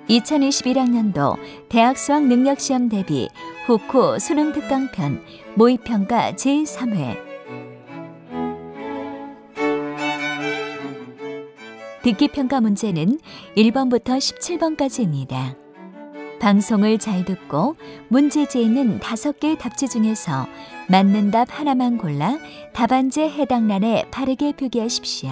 2021학년도 대학 수학 능력 시험 대비 후쿠 수능 특강편 모의평가 제3회 듣기평가 문제는 1번부터 17번까지입니다. 방송을 잘 듣고 문제지에 있는 5개의 답지 중에서 맞는 답 하나만 골라 답안지 해당란에 바르게 표기하십시오.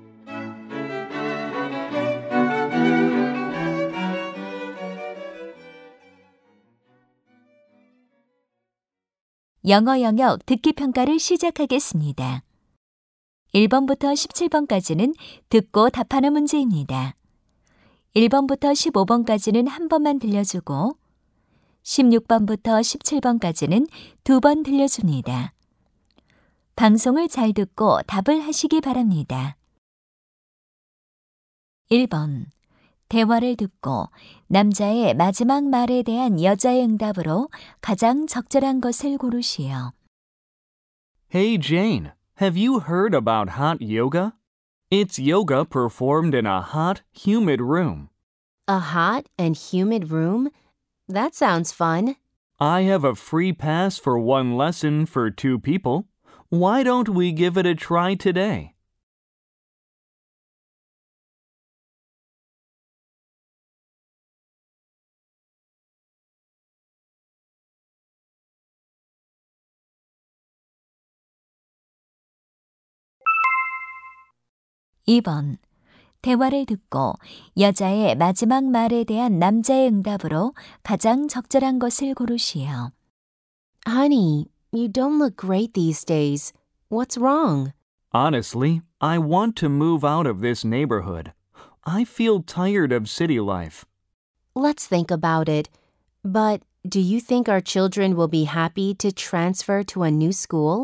영어 영역 듣기평가를 시작하겠습니다. 1번부터 17번까지는 듣고 답하는 문제입니다. 1번부터 15번까지는 한 번만 들려주고 16번부터 17번까지는 2번 들려줍니다. 방송을 잘 듣고 답을 하시기 바랍니다. 1번. 대화를 듣고 남자의 마지막 말에 대한 여자의 응답으로 가장 적절한 것을 고르시오. Hey Jane, have you heard about hot yoga? It's yoga performed in a hot, humid room. A hot and humid room? That sounds fun. I have a free pass for one lesson for 2 people. Why don't we give it a try today? (2번) 대화를 듣고 여자의 마지막 말에 대한 남자의 응답으로 가장 적절한 것을 고르시오. Honey, you don't look great these days. What's wrong? Honestly, I want to move out of this neighborhood. I feel tired of city life. Let's think about it. But do you think our children will be happy to transfer to a new school?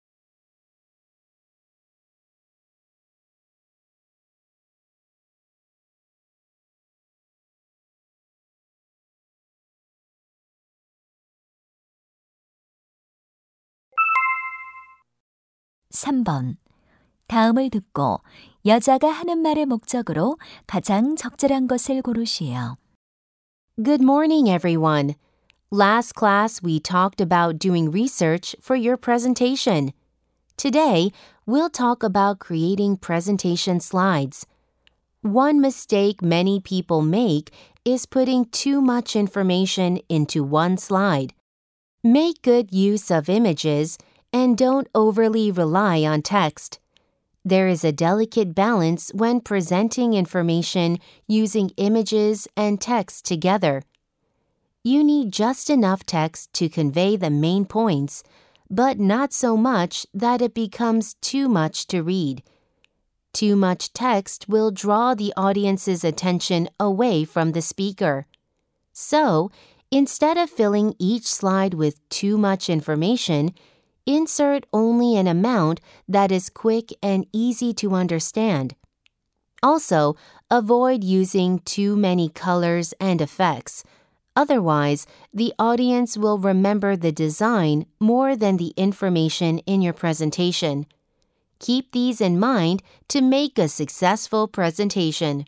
(3번) 다음을 듣고 여자가 하는 말의 목적으로 가장 적절한 것을 고르시오. Good morning, everyone. Last class, we talked about doing research for your presentation. Today, we'll talk about creating presentation slides. One mistake many people make is putting too much information into one slide. Make good use of images and don't overly rely on text. There is a delicate balance when presenting information using images and text together. You need just enough text to convey the main points, but not so much that it becomes too much to read. Too much text will draw the audience's attention away from the speaker. So, instead of filling each slide with too much information, insert only an amount that is quick and easy to understand. Also, avoid using too many colors and effects. Otherwise, the audience will remember the design more than the information in your presentation. Keep these in mind to make a successful presentation.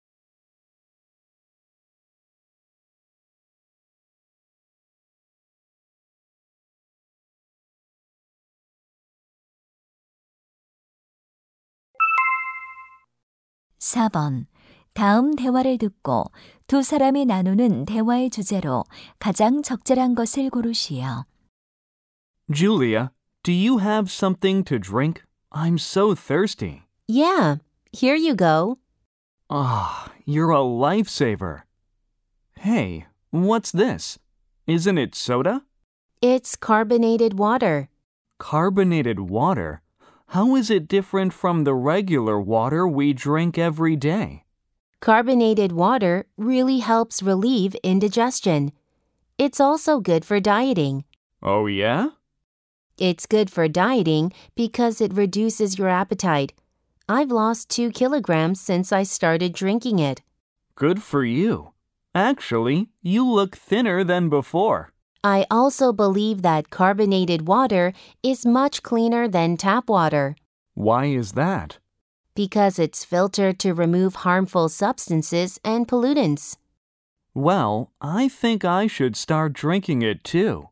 (4번) 다음 대화를 듣고 두 사람이 나누는 대화의 주제로 가장 적절한 것을 고르시오. Julia, do you have something to drink? I'm so thirsty. Yeah, here you go. Ah, you're a lifesaver. Hey, what's this? Isn't it soda? It's carbonated water. Carbonated water? How is it different from the regular water we drink every day? Carbonated water really helps relieve indigestion. It's also good for dieting. Oh, yeah? It's good for dieting because it reduces your appetite. I've lost 2 kilograms since I started drinking it. Good for you. Actually, you look thinner than before. I also believe that carbonated water is much cleaner than tap water. Why is that? Because it's filtered to remove harmful substances and pollutants. Well, I think I should start drinking it too.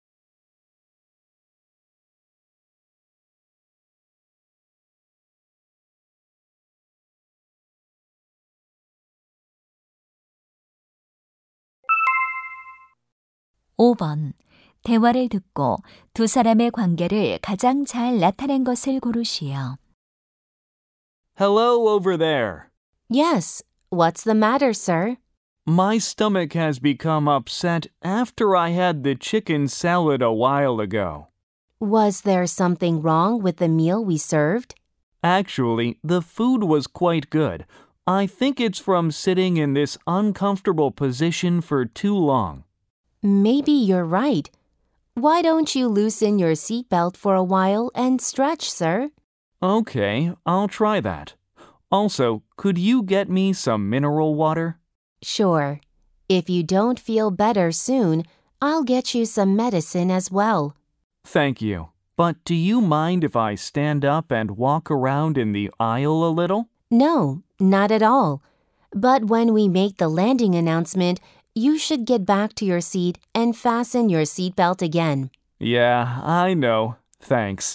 5번. 대화를 듣고 두 사람의 관계를 가장 잘 나타낸 것을 고르시오. Hello over there. Yes, what's the matter, sir? My stomach has become upset after I had the chicken salad a while ago. Was there something wrong with the meal we served? Actually, the food was quite good. I think it's from sitting in this uncomfortable position for too long. Maybe you're right. Why don't you loosen your seatbelt for a while and stretch, sir? Okay, I'll try that. Also, could you get me some mineral water? Sure. If you don't feel better soon, I'll get you some medicine as well. Thank you. But do you mind if I stand up and walk around in the aisle a little? No, not at all. But when we make the landing announcement, you should get back to your seat and fasten your seatbelt again. Yeah, I know. Thanks.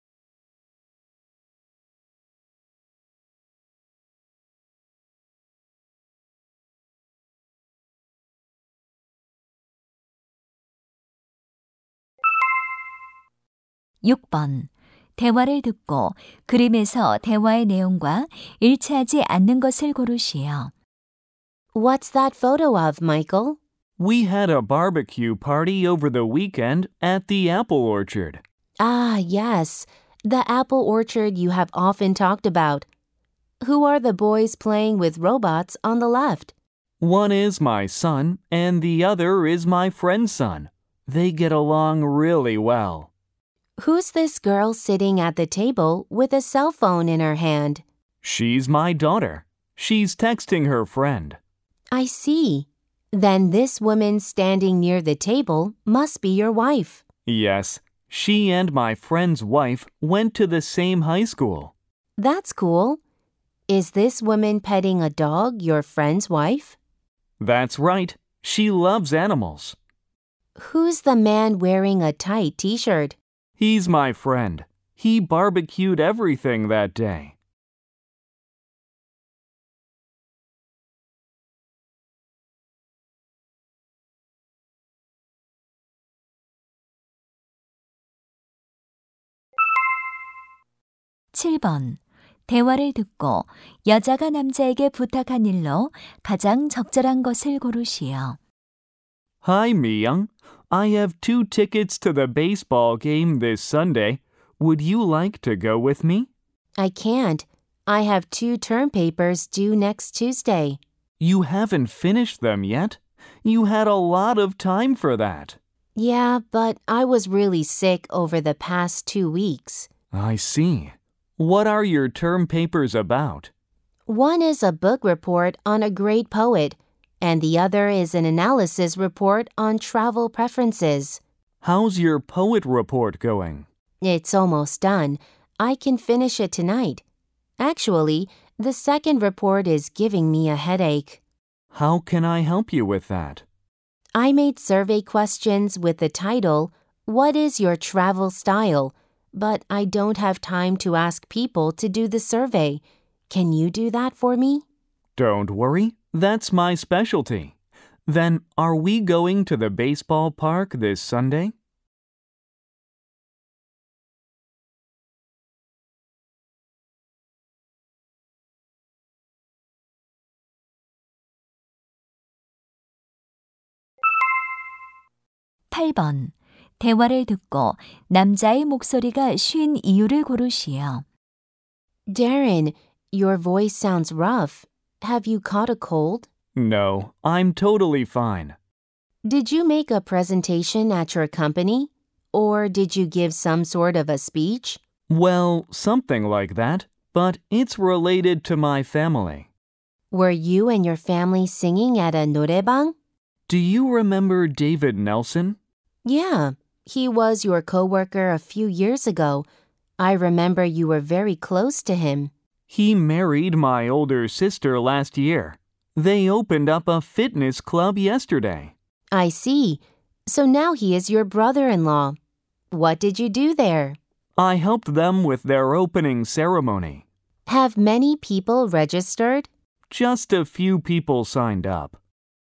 (6번) 대화를 듣고 그림에서 대화의 내용과 일치하지 않는 것을 고르시오. What's that photo of, Michael? We had a barbecue party over the weekend at the apple orchard. Ah, yes, the apple orchard you have often talked about. Who are the boys playing with robots on the left? One is my son, and the other is my friend's son. They get along really well. Who's this girl sitting at the table with a cell phone in her hand? She's my daughter. She's texting her friend. I see. Then this woman standing near the table must be your wife. Yes, she and my friend's wife went to the same high school. That's cool. Is this woman petting a dog your friend's wife? That's right. She loves animals. Who's the man wearing a tight t-shirt? He's my friend. He barbecued everything that day. (7번) 대화를 듣고 여자가 남자에게 부탁한 일로 가장 적절한 것을 고르시오. Hi, Mi-young. I have 2 tickets to the baseball game this Sunday. Would you like to go with me? I can't. I have 2 term papers due next Tuesday. You haven't finished them yet? You had a lot of time for that. Yeah, but I was really sick over the past 2 weeks. I see. What are your term papers about? One is a book report on a great poet, and the other is an analysis report on travel preferences. How's your poet report going? It's almost done. I can finish it tonight. Actually, the second report is giving me a headache. How can I help you with that? I made survey questions with the title, "What is your travel style?" But I don't have time to ask people to do the survey. Can you do that for me? Don't worry, that's my specialty. Then, are we going to the baseball park this Sunday? (8번) 대화를 듣고 남자의 목소리가 쉰 이유를 고르시오. Darren, your voice sounds rough. Have you caught a cold? No, I'm totally fine. Did you make a presentation at your company? Or did you give some sort of a speech? Well, something like that, but it's related to my family. Were you and your family singing at a 노래방? Do you remember David Nelson? Yeah, he was your coworker a few years ago. I remember you were very close to him. He married my older sister last year. They opened up a fitness club yesterday. I see. So now he is your brother-in-law. What did you do there? I helped them with their opening ceremony. Have many people registered? Just a few people signed up.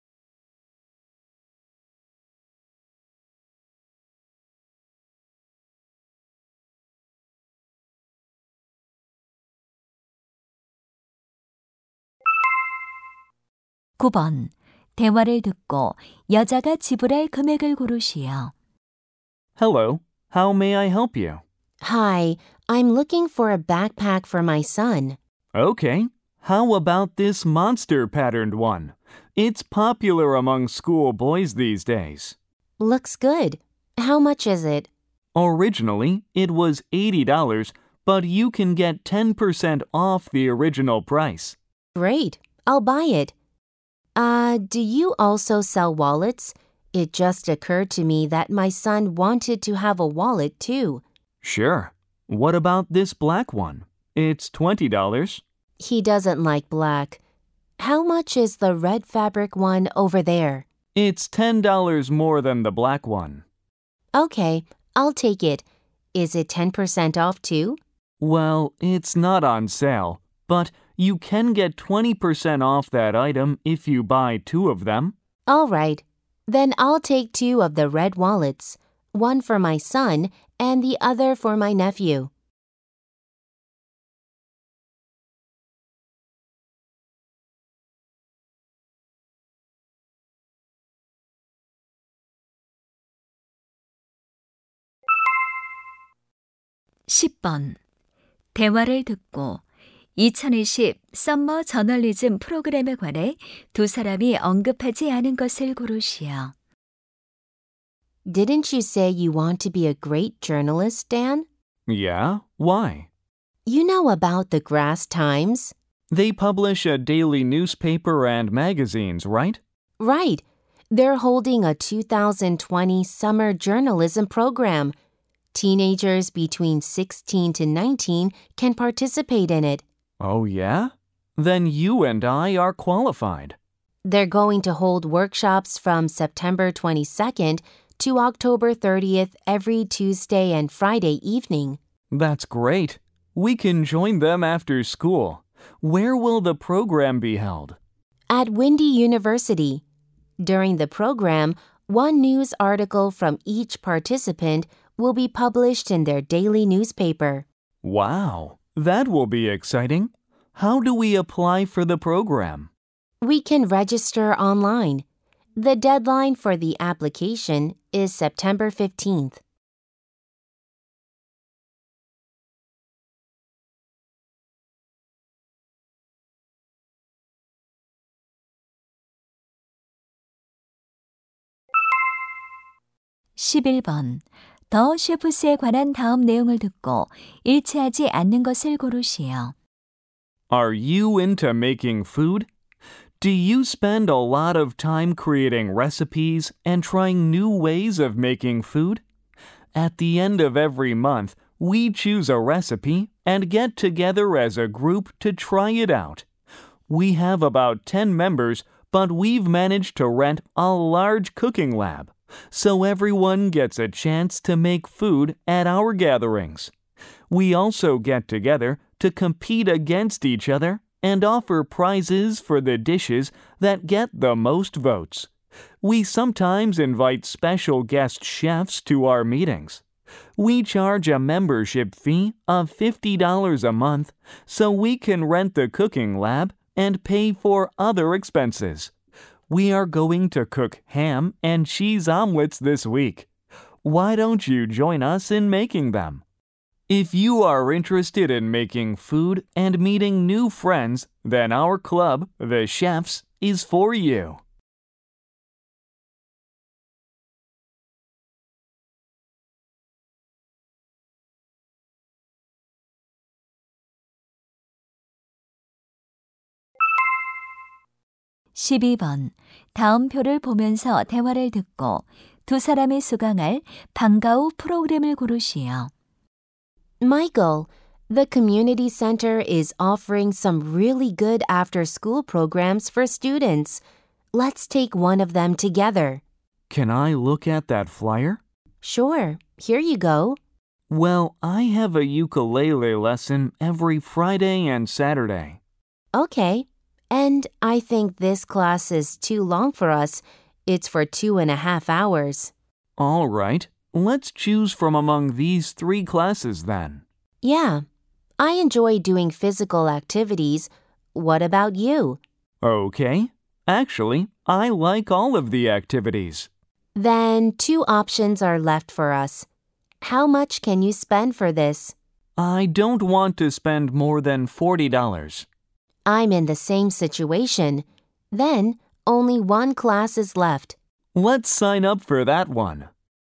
(9번) 대화를 듣고 여자가 지불할 금액을 고르시오. Hello, how may I help you? Hi, I'm looking for a backpack for my son. Okay, how about this monster-patterned one? It's popular among school boys these days. Looks good. How much is it? Originally, it was $80, but you can get 10% off the original price. Great. I'll buy it. Do you also sell wallets? It just occurred to me that my son wanted to have a wallet too. Sure. What about this black one? It's $20. He doesn't like black. How much is the red fabric one over there? It's $10 more than the black one. Okay, I'll take it. Is it 10% off too? Well, it's not on sale, but you can get 20% off that item if you buy 2 of them. All right. Then I'll take 2 of the red wallets, one for my son and the other for my nephew. (10번) 대화를 듣고 2020 썸머 저널리즘 프로그램에 관해 두 사람이 언급하지 않은 것을 고르시오. Didn't you say you want to be a great journalist, Dan? Yeah? Why? You know about the Grass Times? They publish a daily newspaper and magazines, right? Right. They're holding a 2020 summer journalism program. Teenagers between 16 to 19 can participate in it. Oh, yeah? Then you and I are qualified. They're going to hold workshops from September 22nd to October 30th every Tuesday and Friday evening. That's great. We can join them after school. Where will the program be held? At Windy University. During the program, one news article from each participant will be published in their daily newspaper. Wow, that will be exciting. How do we apply for the program? We can register online. The deadline for the application is September 15th. (11번) 더 셰프스에 관한 다음 내용을 듣고 일치하지 않는 것을 고르시오. Are you into making food? Do you spend a lot of time creating recipes and trying new ways of making food? At the end of every month, we choose a recipe and get together as a group to try it out. We have about 10 members, but we've managed to rent a large cooking lab, so everyone gets a chance to make food at our gatherings. We also get together to compete against each other and offer prizes for the dishes that get the most votes. We sometimes invite special guest chefs to our meetings. We charge a membership fee of $50 a month so we can rent the cooking lab and pay for other expenses. We are going to cook ham and cheese omelets this week. Why don't you join us in making them? If you are interested in making food and meeting new friends, then our club, The Chefs, is for you. (12번) 다음 표를 보면서 대화를 듣고 두 사람이 수강할 방과 후 프로그램을 고르시오. Michael, The community center is offering some really good after-school programs for students. Let's take one of them together. Can I look at that flyer? Sure, here you go. Well, I have a ukulele lesson every Friday and Saturday. Okay, and I think this class is too long for us. It's for 2.5 hours. All right, let's choose from among these 3 classes then. Yeah, I enjoy doing physical activities. What about you? Okay, actually, I like all of the activities. Then 2 options are left for us. How much can you spend for this? I don't want to spend more than $40. I'm in the same situation. Then only 1 class is left. Let's sign up for that one.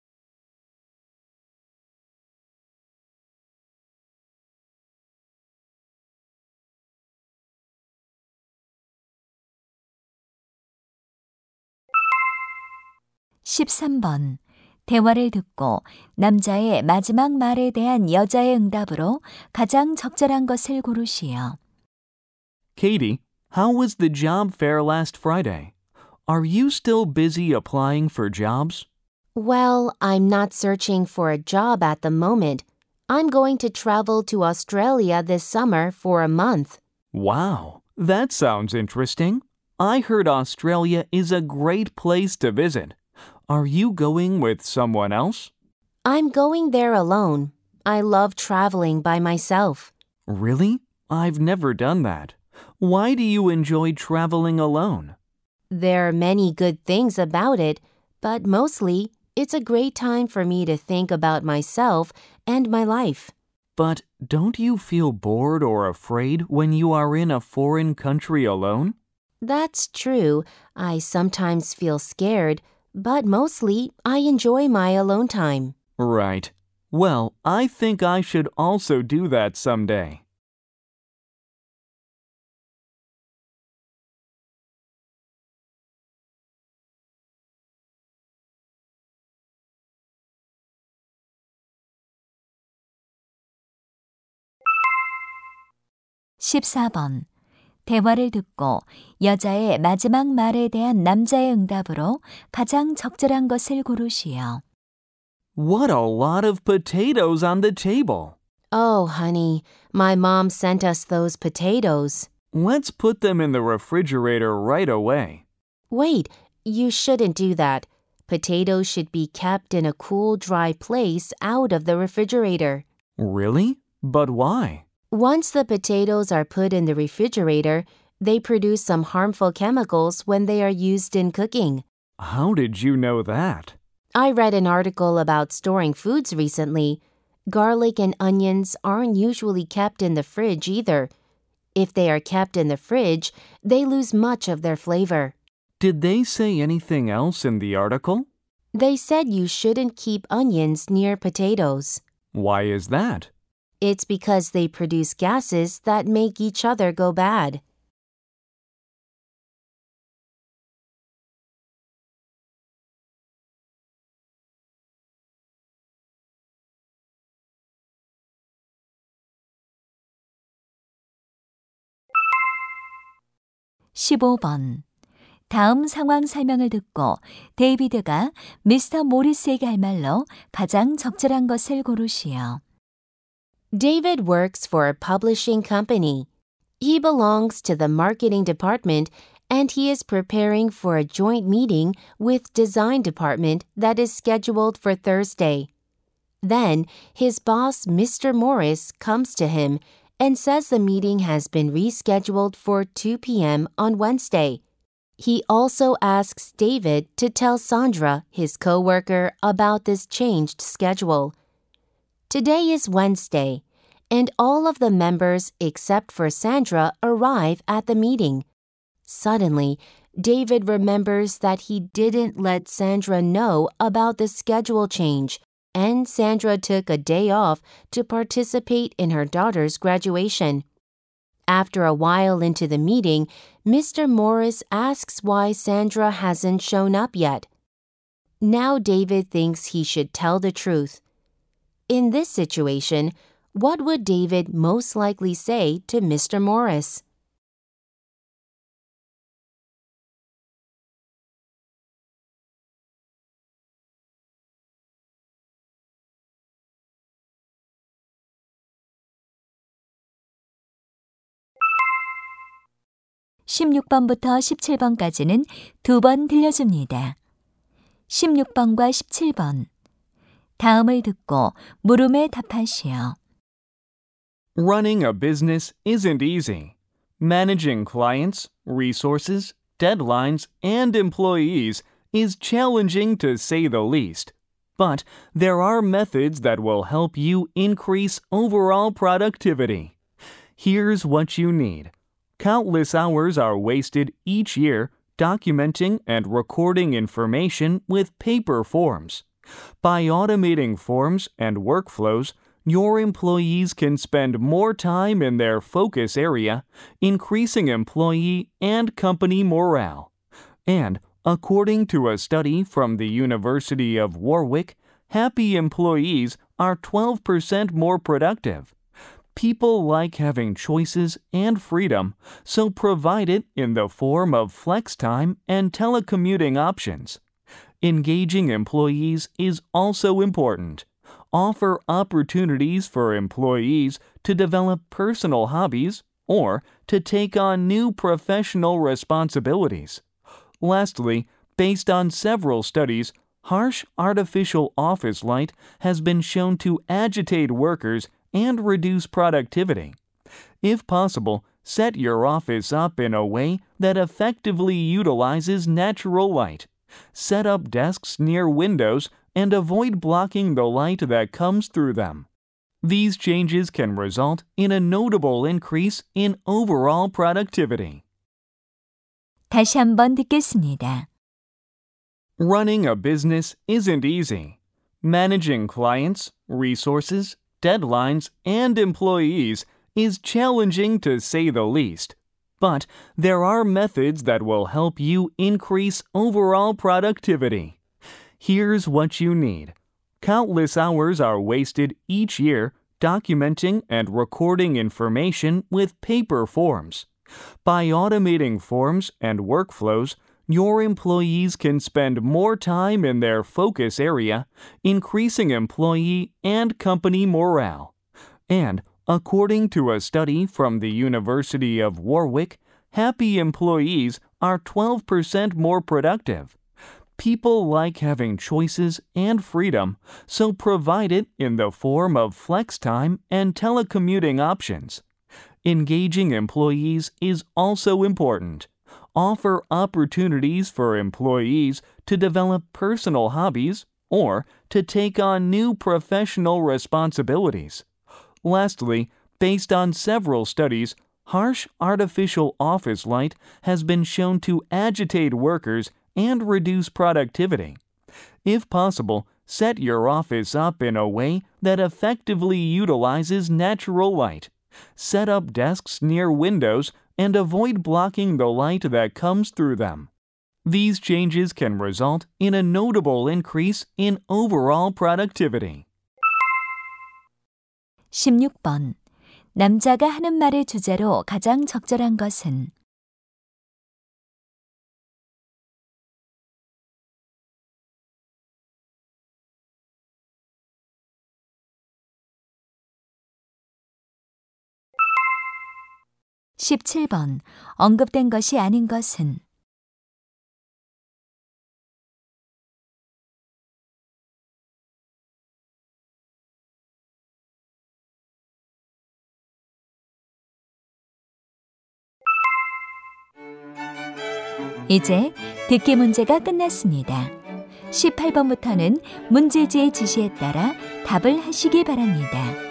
(13번) 대화를 듣고 남자의 마지막 말에 대한 여자의 응답으로 가장 적절한 것을 고르시오. Katie, how was the job fair last Friday? Are you still busy applying for jobs? Well, I'm not searching for a job at the moment. I'm going to travel to Australia this summer for a month. Wow, that sounds interesting. I heard Australia is a great place to visit. Are you going with someone else? I'm going there alone. I love traveling by myself. Really? I've never done that. Why do you enjoy traveling alone? There are many good things about it, but mostly it's a great time for me to think about myself and my life. But don't you feel bored or afraid when you are in a foreign country alone? That's true. I sometimes feel scared, but mostly I enjoy my alone time. Right. Well, I think I should also do that someday. (14번) 대화를 듣고 여자의 마지막 말에 대한 남자의 응답으로 가장 적절한 것을 고르시오. What a lot of potatoes on the table. Oh, honey, my mom sent us those potatoes. Let's put them in the refrigerator right away. Wait, you shouldn't do that. Potatoes should be kept in a cool, dry place out of the refrigerator. Really? But why? Once the potatoes are put in the refrigerator, they produce some harmful chemicals when they are used in cooking. How did you know that? I read an article about storing foods recently. Garlic and onions aren't usually kept in the fridge either. If they are kept in the fridge, they lose much of their flavor. Did they say anything else in the article? They said you shouldn't keep onions near potatoes. Why is that? It's because they produce gases that make each other go bad. (15번) 다음 상황 설명을 듣고 데이비드가 미스터 모리스에게 할 말로 가장 적절한 것을 고르시오. David works for a publishing company. He belongs to the marketing department and he is preparing for a joint meeting with design department that is scheduled for Thursday. Then his boss, Mr. Morris, comes to him and says the meeting has been rescheduled for 2 p.m. on Wednesday. He also asks David to tell Sandra, his coworker, about this changed schedule. Today is Wednesday, and all of the members except for Sandra arrive at the meeting. Suddenly, David remembers that he didn't let Sandra know about the schedule change, and Sandra took a day off to participate in her daughter's graduation. After a while into the meeting, Mr. Morris asks why Sandra hasn't shown up yet. Now David thinks he should tell the truth. In this situation, What would David most likely say to Mr. Morris? (16번부터 17번까지는 두 번 들려줍니다. 16번과 17번. 다음을 듣고 물음에 답하시오. Running a business isn't easy. Managing clients, resources, deadlines, and employees is challenging to say the least. But there are methods that will help you increase overall productivity. Here's what you need. Countless hours are wasted each year documenting and recording information with paper forms. By automating forms and workflows, your employees can spend more time in their focus area, increasing employee and company morale. And according to a study from the University of Warwick, happy employees are 12% more productive. People like having choices and freedom, so provide it in the form of flex time and telecommuting options. Engaging employees is also important. Offer opportunities for employees to develop personal hobbies or to take on new professional responsibilities. Lastly, based on several studies, harsh artificial office light has been shown to agitate workers and reduce productivity. If possible, set your office up in a way that effectively utilizes natural light. Set up desks near windows and avoid blocking the light that comes through them. These changes can result in a notable increase in overall productivity. 다시 한번 듣겠습니다. Running a business isn't easy. Managing clients, resources, deadlines, and employees is challenging to say the least. But there are methods that will help you increase overall productivity. Here's what you need. Countless hours are wasted each year documenting and recording information with paper forms. By automating forms and workflows, your employees can spend more time in their focus area, increasing employee and company morale. And according to a study from the University of Warwick, happy employees are 12% more productive. People like having choices and freedom, so provide it in the form of flex time and telecommuting options. Engaging employees is also important. Offer opportunities for employees to develop personal hobbies or to take on new professional responsibilities. Lastly, based on several studies, harsh artificial office light has been shown to agitate workers and reduce productivity. If possible, set your office up in a way that effectively utilizes natural light. Set up desks near windows and avoid blocking the light that comes through them. These changes can result in a notable increase in overall productivity. 16번. 남자가 하는 말의 주제로 가장 적절한 것은? (17번) 언급된 것이 아닌 것은? 이제 듣기 문제가 끝났습니다. 18번부터는 문제지의 지시에 따라 답을 하시기 바랍니다.